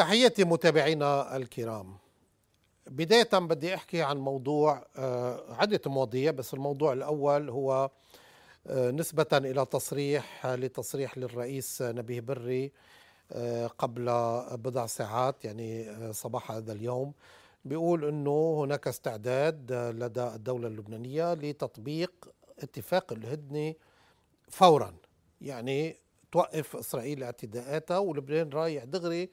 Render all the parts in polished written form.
تحياتي متابعينا الكرام. بداية بدي أحكي عن موضوع عدة مواضيع، بس الموضوع الأول هو نسبة إلى لتصريح للرئيس نبيه بري قبل بضع ساعات، يعني صباح هذا اليوم، بيقول أنه هناك استعداد لدى الدولة اللبنانية لتطبيق اتفاق الهدنة فورا، يعني توقف إسرائيل اعتداءاتها ولبنان رايح دغري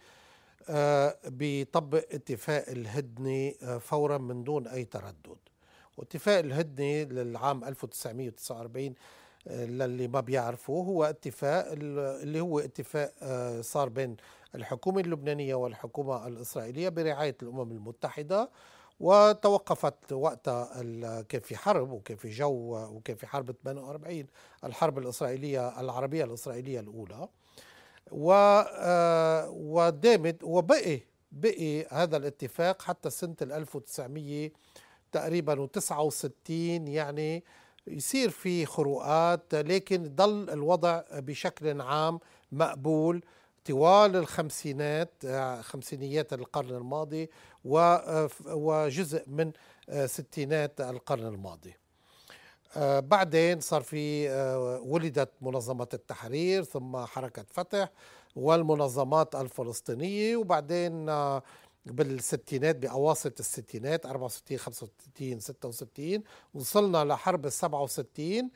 بيطبق اتفاق الهدنة فورا من دون أي تردد. واتفاق الهدنة للعام 1949 للي ما بيعرفوا هو اتفاق اللي هو اتفاق صار بين الحكومة اللبنانية والحكومة الإسرائيلية برعاية الأمم المتحدة، وتوقفت وقتها. كان في حرب وكان في جو وكان في حرب 48، الحرب الإسرائيلية العربية الإسرائيلية الأولى، ودامت بقي هذا الاتفاق حتى سنة 1900 تقريبا و69، يعني يصير في خروقات، لكن ضل الوضع بشكل عام مقبول طوال خمسينيات القرن الماضي وجزء من ستينات القرن الماضي. بعدين صار في ولدت منظمة التحرير، ثم حركة فتح والمنظمات الفلسطينية، وبعدين بالستينات، بأواسط الستينات 64 65 66 وصلنا لحرب 67،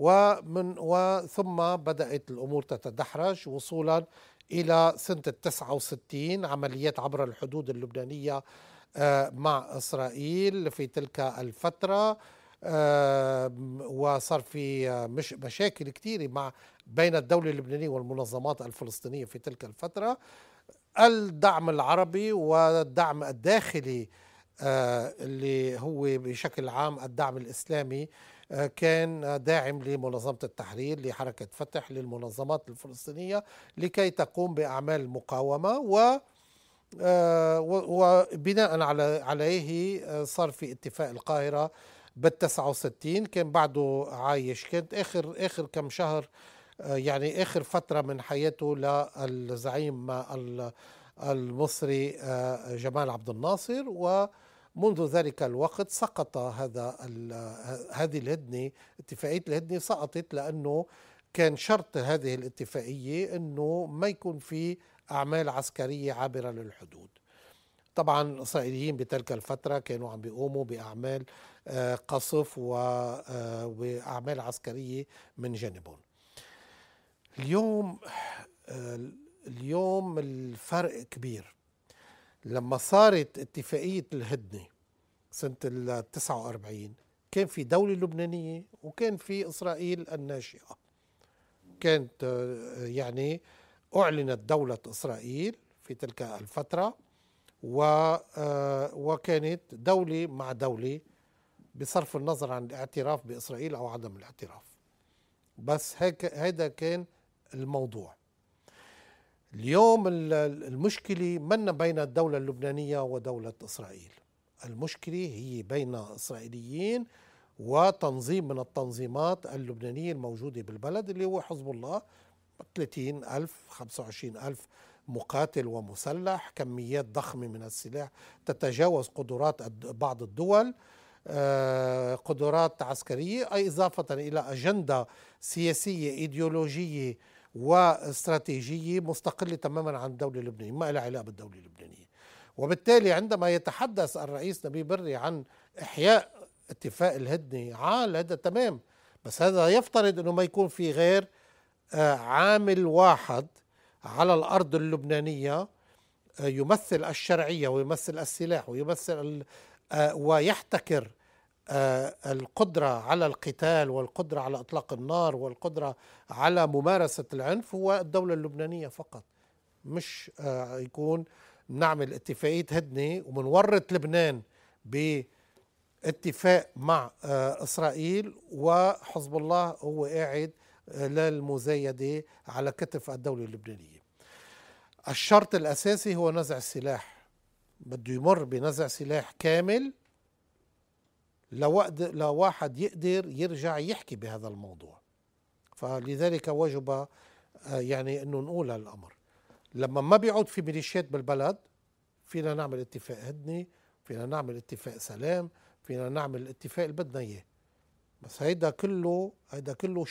وثم بدأت الأمور تتدحرج وصولا إلى سنة 69، عمليات عبر الحدود اللبنانية مع إسرائيل في تلك الفترة. وصار في مشاكل كثيرة بين الدولة اللبنانية والمنظمات الفلسطينية في تلك الفترة. الدعم العربي والدعم الداخلي اللي هو بشكل عام الدعم الإسلامي كان داعم لمنظمة التحرير، لحركة فتح، للمنظمات الفلسطينية لكي تقوم بأعمال المقاومة، وبناء عليه صار في اتفاق القاهرة بال69. كان بعده عايش، كانت آخر كم شهر، يعني آخر فترة من حياته للزعيم المصري جمال عبد الناصر، ومنذ ذلك الوقت سقط هذه الهدنة. اتفاقية الهدنة سقطت لأنه كان شرط هذه الاتفاقية أنه ما يكون في أعمال عسكرية عابرة للحدود. طبعا الإسرائيليين بتلك الفترة كانوا عم بيقوموا بأعمال قصف وأعمال عسكرية من جانبهم. اليوم الفرق كبير. لما صارت اتفاقية الهدنة سنة 49 كان في دولة لبنانية وكان في إسرائيل الناشئة. كانت يعني أعلنت دولة إسرائيل في تلك الفترة، وكانت دولة مع دولة بصرف النظر عن الاعتراف بإسرائيل أو عدم الاعتراف. بس هذا كان الموضوع. اليوم المشكلة من بين الدولة اللبنانية ودولة إسرائيل، المشكلة هي بين إسرائيليين وتنظيم من التنظيمات اللبنانية الموجودة بالبلد اللي هو حزب الله. 30,000 25,000 مقاتل ومسلح، كميات ضخمة من السلاح تتجاوز قدرات بعض الدول، قدرات عسكرية، أي إضافة إلى أجندة سياسية إيديولوجية واستراتيجية مستقلة تماما عن الدولة اللبنانية، ما لها علاقة بالدولة اللبنانية. وبالتالي عندما يتحدث الرئيس نبيه بري عن إحياء اتفاق الهدنة، هذا تمام، بس هذا يفترض أنه ما يكون في غير عامل واحد على الأرض اللبنانية يمثل الشرعية ويمثل السلاح ويمثل ويحتكر القدرة على القتال والقدرة على إطلاق النار والقدرة على ممارسة العنف، هو الدولة اللبنانية فقط. مش يكون نعمل اتفاقية هدنة ومنورط لبنان باتفاق مع إسرائيل وحزب الله هو قاعد للمزايدة على كتف الدولة اللبنانية. الشرط الأساسي هو نزع السلاح، بده يمر بنزع سلاح كامل لواحد يقدر يرجع يحكي بهذا الموضوع. فلذلك وجب يعني أنه نقول الأمر. لما ما بيعود في ميليشيات بالبلد فينا نعمل اتفاق هدنة، فينا نعمل اتفاق سلام، فينا نعمل الاتفاق اللي بدنا اياه. بس هيدا كله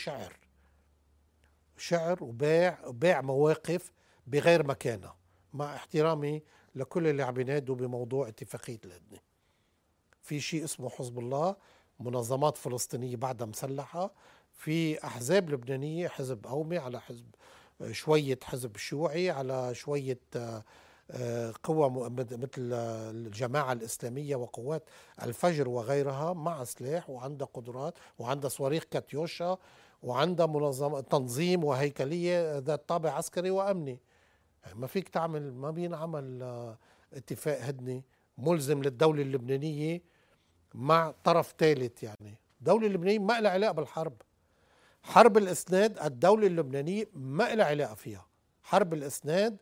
شعر وبيع مواقف بغير مكانها، مع احترامي لكل اللي عم ينادوا بموضوع اتفاقية الهدنة. في شيء اسمه حزب الله، منظمات فلسطينية بعدها مسلحة، في أحزاب لبنانية، حزب قومي على حزب شوية، حزب شيوعي على شوية قوى مثل الجماعة الإسلامية وقوات الفجر وغيرها، مع سلاح وعندها قدرات وعندها صواريخ كاتيوشا وعندها منظمة تنظيم وهيكلية ذات طابع عسكري وأمني. ما فيك تعمل، ما بينعمل اتفاق هدنة ملزم للدولة اللبنانية مع طرف ثالث. يعني الدولة اللبنانية ما لها علاقة بالحرب. حرب الإسناد الدولة اللبنانية ما لها علاقة فيها. حرب الإسناد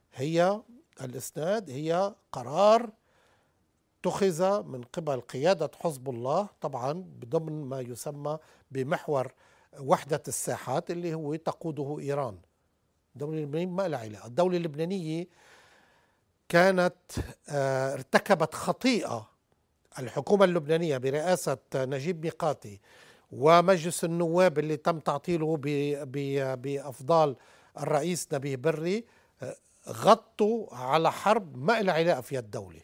هي قرار اتخذ من قبل قيادة حزب الله، طبعا بضمن ما يسمى بمحور وحدة الساحات اللي هو تقوده إيران. الدولة اللبنانية ما لها علاقة. الدولة اللبنانية كانت ارتكبت خطيئة، الحكومة اللبنانية برئاسة نجيب ميقاتي ومجلس النواب اللي تم تعطيله بأفضال الرئيس نبيه بري، غطوا على حرب ما لها علاقة فيها الدولة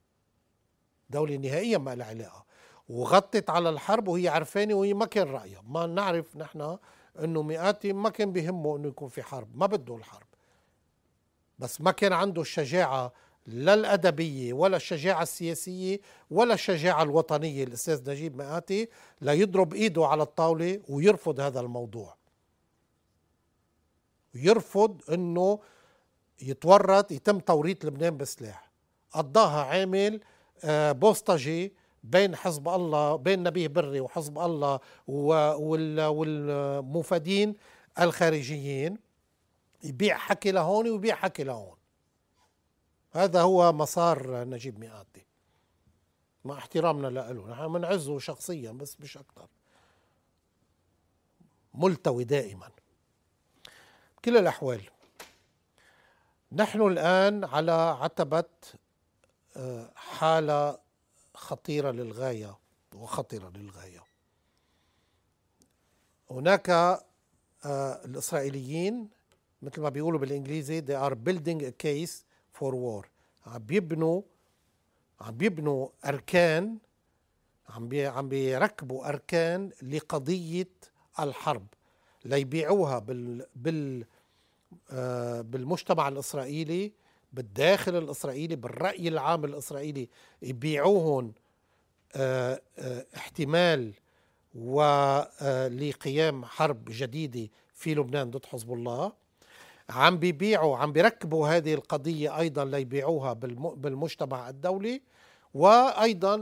نهائيا ما لها علاقة، وغطت على الحرب وهي عرفانة وهي ما كان رأيها. ما نعرف نحن انه ميقاتي ما كان بيهمه انه يكون في حرب، ما بده الحرب، بس ما كان عنده الشجاعة لا الأدبية ولا الشجاعة السياسية ولا الشجاعة الوطنية الأستاذ نجيب مئاتي ليضرب إيده على الطاولة ويرفض هذا الموضوع، ويرفض أنه يتم توريط لبنان بسلاح. قضاها عامل بوسطجي بين حزب الله، بين نبيه بري وحزب الله والمفادين الخارجيين، يبيع حكي لهون ويبيع حكي لهون. هذا هو مسار نجيب مئاتي، مع احترامنا له، نحن بنعزه شخصيا بس مش أكثر. ملتوي دائما. بكل الأحوال نحن الآن على عتبة حالة خطيرة للغاية وخطرة للغاية. هناك الإسرائيليين مثل ما بيقولوا بالإنجليزي they are building a case for war. عم بيبنوا أركان، عم بيركبوا أركان لقضية الحرب ليبيعوها بالمجتمع الإسرائيلي، بالداخل الإسرائيلي، بالرأي العام الإسرائيلي، يبيعوهم احتمال ولقيام حرب جديدة في لبنان ضد حزب الله. عم بيركبوا هذه القضية أيضا ليبيعوها بالمجتمع الدولي، وأيضا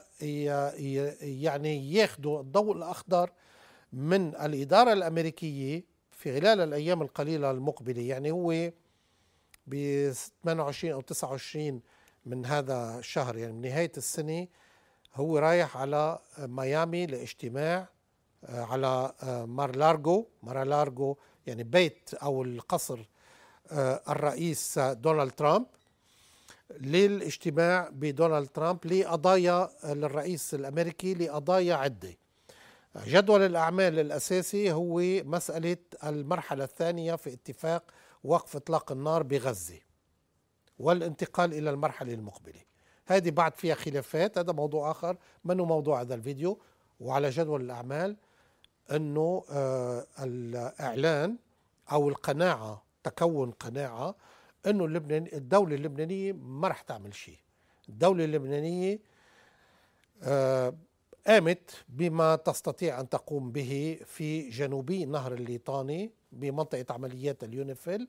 يعني ياخذوا الضوء الأخضر من الإدارة الأمريكية في خلال الأيام القليلة المقبلة. يعني هو ب 28 أو 29 من هذا الشهر، يعني من نهاية السنة، هو رايح على ميامي لاجتماع على مارالارجو، يعني بيت أو القصر الرئيس دونالد ترامب، للاجتماع بدونالد ترامب لقضايا للرئيس الأمريكي لقضايا عدة. جدول الأعمال الأساسي هو مسألة المرحلة الثانية في اتفاق وقف إطلاق النار بغزة والانتقال إلى المرحلة المقبلة. هذه بعد فيها خلافات، هذا موضوع آخر منه موضوع هذا الفيديو. وعلى جدول الأعمال أنه الإعلان أو القناعة، تكون قناعة أنه الدولة اللبنانية ما رح تعمل شيء. الدولة اللبنانية قامت بما تستطيع أن تقوم به في جنوبي النهر الليطاني بمنطقة عمليات اليونيفيل.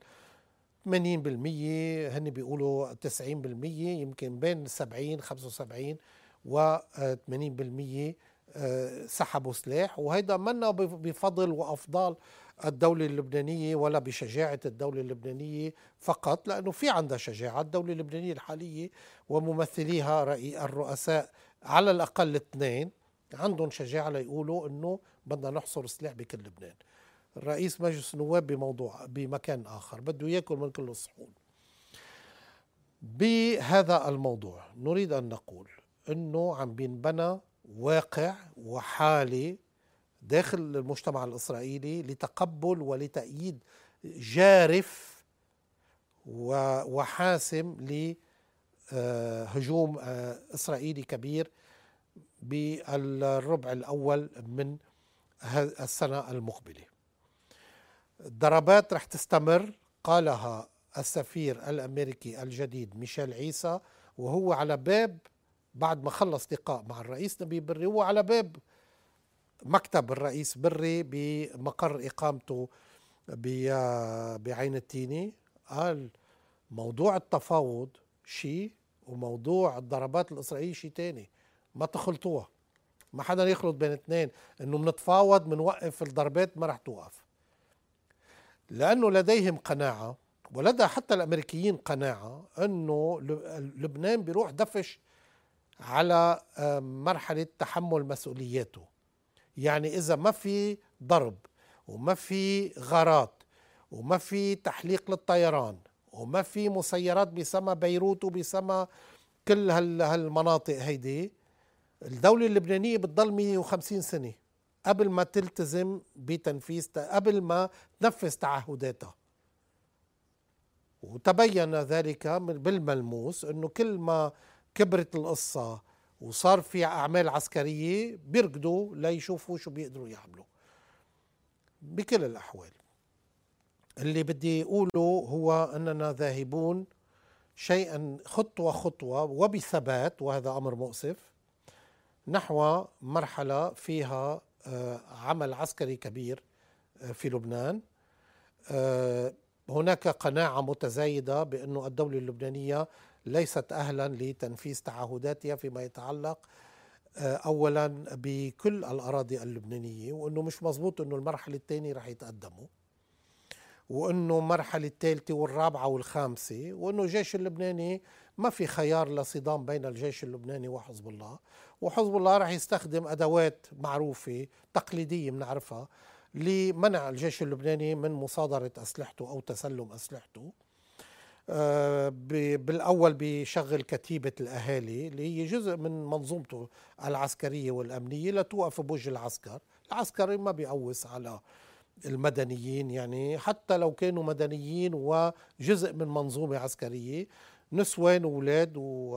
80% هن بيقولوا 90%، يمكن بين 70 75 و 80% سحبوا سلاح. وهيدا منا بفضل وأفضال الدولة اللبنانية ولا بشجاعة الدولة اللبنانية فقط، لأنه في عندها شجاعة. الدولة اللبنانية الحالية وممثليها الرؤساء على الأقل 2 عندهم شجاعة ليقولوا أنه بدنا نحصر سلاح بكل لبنان. رئيس مجلس النواب بموضوع بمكان آخر بده يأكل من كل الصحون. بهذا الموضوع نريد أن نقول أنه عم بينبنى واقع وحالة داخل المجتمع الإسرائيلي لتقبل ولتأييد جارف وحاسم لهجوم إسرائيلي كبير بالربع الأول من السنة المقبلة. الضربات رح تستمر، قالها السفير الأمريكي الجديد ميشيل عيسى وهو على باب، بعد ما خلص لقاء مع الرئيس نبيل بري، هو على باب مكتب الرئيس بري بمقر إقامته بعين التيني. قال موضوع التفاوض شيء وموضوع الضربات الإسرائيلية شيء تاني، ما تخلطوها، ما حدا يخلط بين اثنين، انه بنتفاوض بنوقف الضربات ما رح توقف. لأنه لديهم قناعة ولدى حتى الأمريكيين قناعة أنه لبنان بيروح دفش على مرحلة تحمل مسؤولياته. يعني إذا ما في ضرب وما في غارات وما في تحليق للطيران وما في مسيرات بسما بيروت وبسما كل هالمناطق هيدي، الدولة اللبنانية بتضل 150 سنة قبل ما تلتزم بتنفيذ، قبل ما تنفذ تعهداتها. وتبين ذلك بالملموس أنه كل ما كبرت القصة وصار في أعمال عسكرية بيركضوا ليشوفوا شو بيقدروا يعملوا. بكل الأحوال اللي بدي أقوله هو أننا ذاهبون شيئا خطوة خطوة وبثبات، وهذا أمر مؤسف، نحو مرحلة فيها عمل عسكري كبير في لبنان. هناك قناعة متزايدة بأن الدولة اللبنانية ليست أهلا لتنفيذ تعهداتها فيما يتعلق أولا بكل الأراضي اللبنانية، وأنه مش مزبوط أنه المرحلة الثانية رح يتقدموا، وأنه المرحلة الثالثة والرابعة والخامسة، وأنه الجيش اللبناني ما في خيار لصدام بين الجيش اللبناني وحزب الله، وحزب الله رح يستخدم أدوات معروفة تقليدية بنعرفها لمنع الجيش اللبناني من مصادرة أسلحته أو تسلم أسلحته. بالأول بيشغل كتيبة الأهالي اللي هي جزء من منظومته العسكرية والأمنية لتوقف بوجه العسكر. العسكري ما بيقوس على المدنيين، يعني حتى لو كانوا مدنيين وجزء من منظومة عسكرية، نسوان وولاد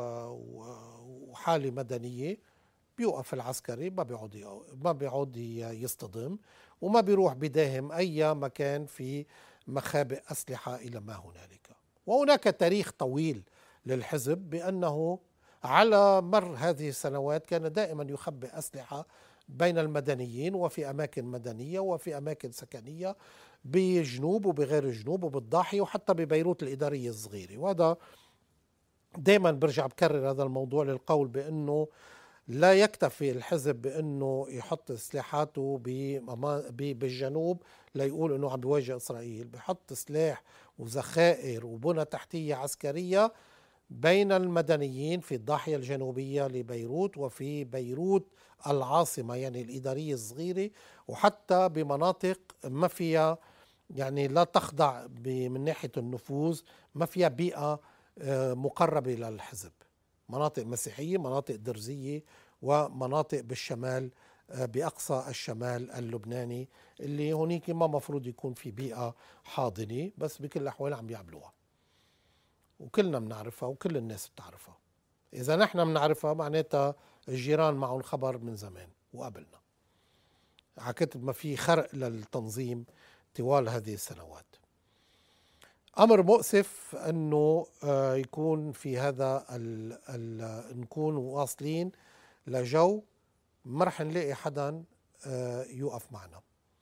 وحالة مدنية، بيوقف العسكري ما بيعود يصطدم وما بيروح بداهم أي مكان في مخابئ أسلحة إلى ما هنالك. وهناك تاريخ طويل للحزب بأنه على مر هذه السنوات كان دائما يخبئ أسلحة بين المدنيين وفي أماكن مدنية وفي أماكن سكنية بجنوب وبغير الجنوب وبالضاحية وحتى ببيروت الإدارية الصغيرة. وهذا دائما برجع بكرر هذا الموضوع للقول بأنه لا يكتفي الحزب بأنه يحط سلاحاته بالجنوب ليقول أنه عم بيواجه إسرائيل، بيحط سلاح وذخائر وبنى تحتية عسكرية بين المدنيين في الضاحية الجنوبية لبيروت وفي بيروت العاصمة يعني الإدارية الصغيرة، وحتى بمناطق ما فيها يعني لا تخضع من ناحية النفوذ، ما فيها بيئة مقربة للحزب، مناطق مسيحية، مناطق درزية، ومناطق بالشمال بأقصى الشمال اللبناني اللي هونيك ما مفروض يكون في بيئة حاضنة، بس بكل الأحوال عم يعملوها وكلنا بنعرفها وكل الناس بتعرفها. إذا نحن بنعرفها معناتها الجيران معهم خبر من زمان وقبلنا، عكتب ما في خرق للتنظيم طوال هذه السنوات. أمر مؤسف أنه يكون في هذا نكون واصلين لجو ما رح نلاقي حدا يوقف معنا.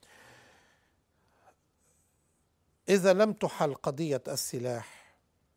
إذا لم تحل قضية السلاح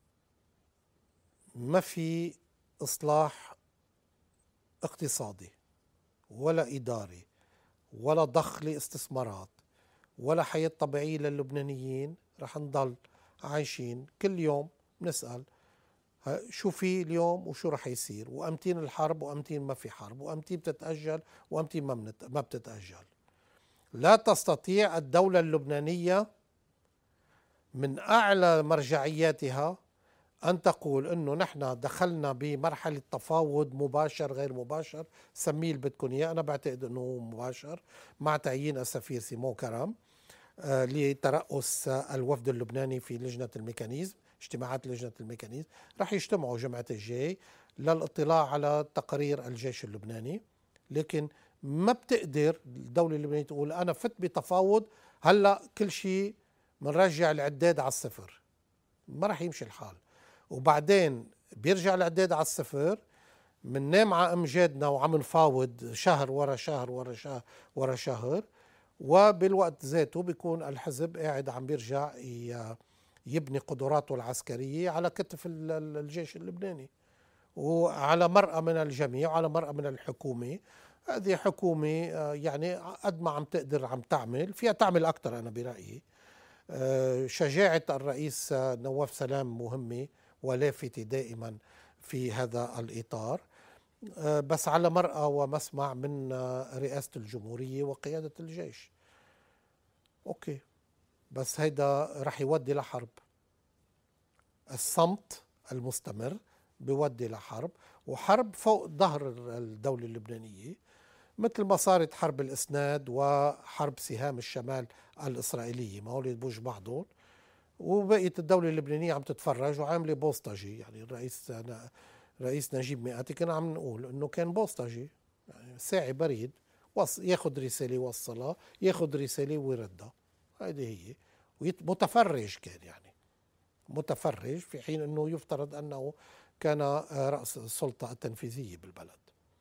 ما في إصلاح اقتصادي ولا إداري ولا ضخ لاستثمارات ولا حياة طبيعية للبنانيين. رح نضل عايشين كل يوم نسأل شو في اليوم وشو رح يصير، وأمتين الحرب وأمتين ما في حرب، وأمتين بتتأجل وأمتين ما بتتأجل. لا تستطيع الدولة اللبنانية من أعلى مرجعياتها أن تقول أنه نحن دخلنا بمرحلة تفاوض مباشر غير مباشر، سميه اللي بدكم إياه، أنا بعتقد أنه هو مباشر، مع تعيين السفير سيمون كرم لترأس الوفد اللبناني في لجنة الميكانيزم، اجتماعات لجنة الميكانيزم. رح يجتمعوا جمعة الجاي للاطلاع على تقارير الجيش اللبناني، لكن ما بتقدر الدولة اللبنانية تقول أنا فت بتفاوض هلأ كل شيء منرجع العداد على الصفر. ما رح يمشي الحال. وبعدين بيرجع العداد على الصفر، مننام على امجادنا وعم نفاوض شهر ورا شهر ورا شهر ورا شهر، وبالوقت ذاته بيكون الحزب قاعد عم بيرجع يبني قدراته العسكرية على كتف الجيش اللبناني، وعلى مرأى من الجميع وعلى مرأى من الحكومة. هذه حكومة يعني قد ما عم تقدر عم تعمل فيها، تعمل أكثر أنا برأيي. شجاعة الرئيس نواف سلام مهمة ولافتة دائما في هذا الإطار، بس على مرأى ومسمع من رئاسة الجمهورية وقيادة الجيش. أوكي، بس هيدا رح يودي لحرب. الصمت المستمر بيودي لحرب، وحرب فوق ظهر الدولة اللبنانية، مثل ما صارت حرب الإسناد وحرب سهام الشمال الإسرائيلية، ما هول بوج بعضهم، وبقيت الدولة اللبنانية عم تتفرج وعاملة بوسطجي. يعني رئيس نجيب مئاتي كان عم نقول انه كان بوسطجي، يعني ساعي بريد، ياخذ رسالة يوصلها، ياخذ رسالة ويردها. هذه هي. متفرج كان، يعني متفرج، في حين انه يفترض انه كان رأس السلطة التنفيذية بالبلد.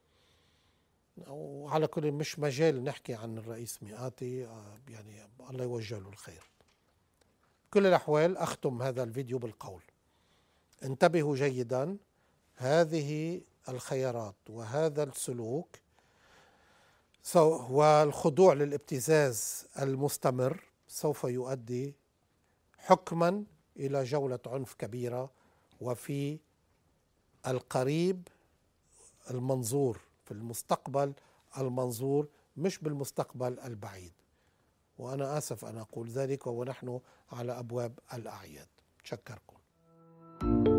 وعلى كل مش مجال نحكي عن الرئيس مئاتي، يعني الله يوجه له الخير. كل الأحوال أختم هذا الفيديو بالقول: انتبهوا جيدا، هذه الخيارات وهذا السلوك والخضوع للابتزاز المستمر سوف يؤدي حكما إلى جولة عنف كبيرة، وفي القريب المنظور، في المستقبل المنظور، مش بالمستقبل البعيد. وأنا آسف أن أقول ذلك ونحن على أبواب الأعياد. شكركم.